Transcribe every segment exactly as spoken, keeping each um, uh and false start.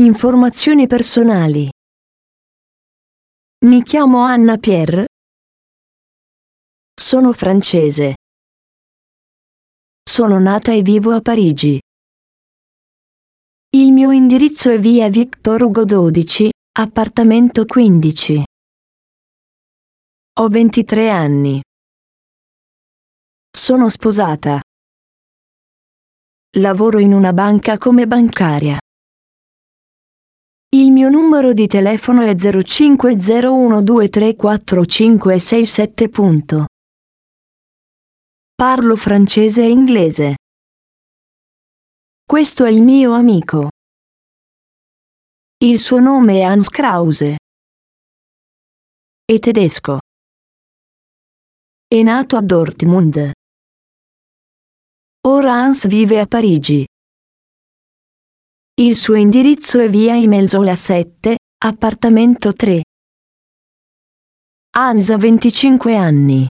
Informazioni personali. Mi chiamo Anna Pierre. Sono francese. Sono nata e vivo a Parigi. Il mio indirizzo è via Victor Hugo dodici, appartamento quindici. Ho ventitré anni. Sono sposata. Lavoro in una banca come bancaria. Il mio numero di telefono è zero cinque zero uno due tre quattro cinque sei sette. Parlo francese e inglese. Questo è il mio amico. Il suo nome è Hans Krause. È tedesco. È nato a Dortmund. Ora Hans vive a Parigi. Il suo indirizzo è via Imelzola sette, appartamento tre. Hans ha venticinque anni.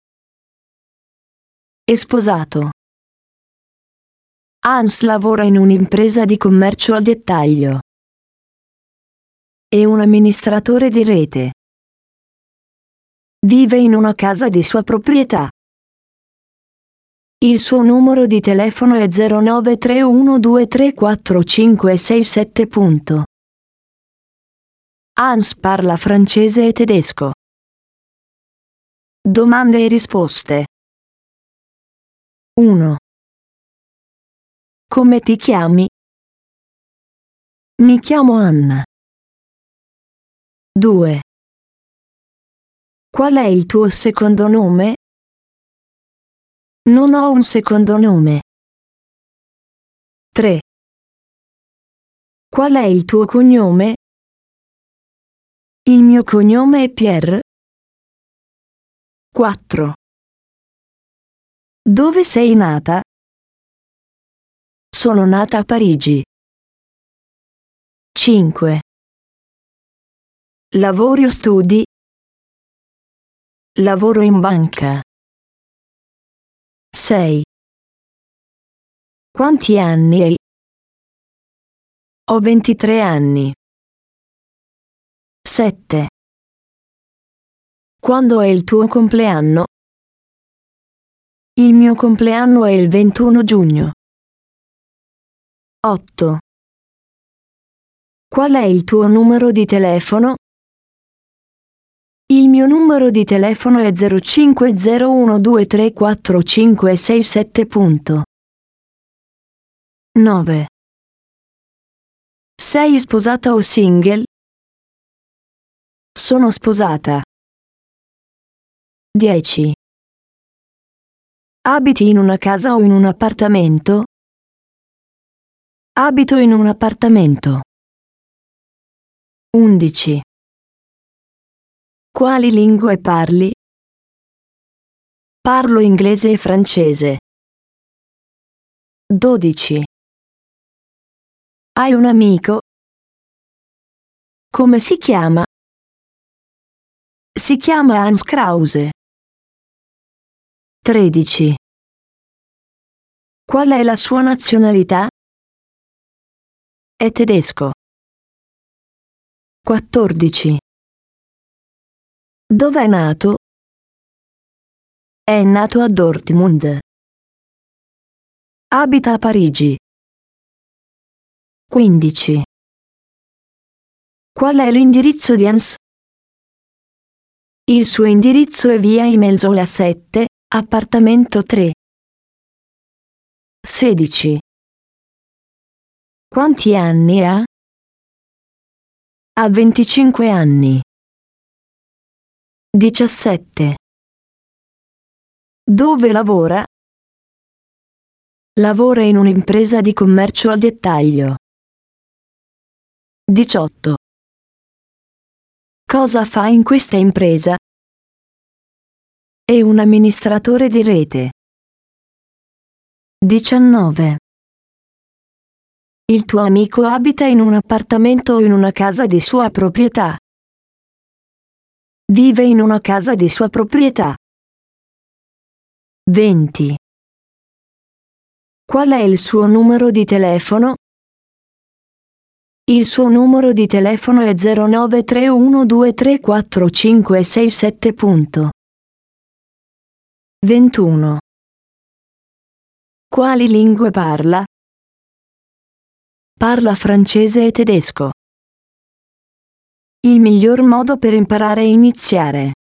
È sposato. Hans lavora in un'impresa di commercio al dettaglio. È un amministratore di rete. Vive in una casa di sua proprietà. Il suo numero di telefono è zero nove tre uno due tre quattro cinque sei sette. Hans parla francese e tedesco. Domande e risposte. uno. Come ti chiami? Mi chiamo Anna. due. Qual è il tuo secondo nome? Non ho un secondo nome. tre. Qual è il tuo cognome? Il mio cognome è Pierre. quattro. Dove sei nata? Sono nata a Parigi. cinque. Lavori o studi? Lavoro in banca. sei. Quanti anni hai? Ho ventitré anni. sette. Quando è il tuo compleanno? Il mio compleanno è il ventuno giugno. otto. Qual è il tuo numero di telefono? Il mio numero di telefono è zero cinque zero uno due tre quattro cinque sei sette. nove. Sei sposata o single? Sono sposata. dieci. Abiti in una casa o in un appartamento? Abito in un appartamento. undici. Quali lingue parli? Parlo inglese e francese. dodici. Hai un amico? Come si chiama? Si chiama Hans Krause. tredici. Qual è la sua nazionalità? È tedesco. quattordici. Dov'è nato? È nato a Dortmund. Abita a Parigi. quindici. Qual è l'indirizzo di Hans? Il suo indirizzo è via Imelzola sette, appartamento tre. sedici. Quanti anni ha? Ha venticinque anni. diciassette. Dove lavora? Lavora in un'impresa di commercio al dettaglio. diciotto. Cosa fa in questa impresa? È un amministratore di rete. diciannove. Il tuo amico abita in un appartamento o in una casa di sua proprietà? Vive in una casa di sua proprietà. venti. Qual è il suo numero di telefono? Il suo numero di telefono è zero nove tre uno due tre quattro cinque sei sette. ventuno. Quali lingue parla? Parla francese e tedesco. Il miglior modo per imparare e iniziare.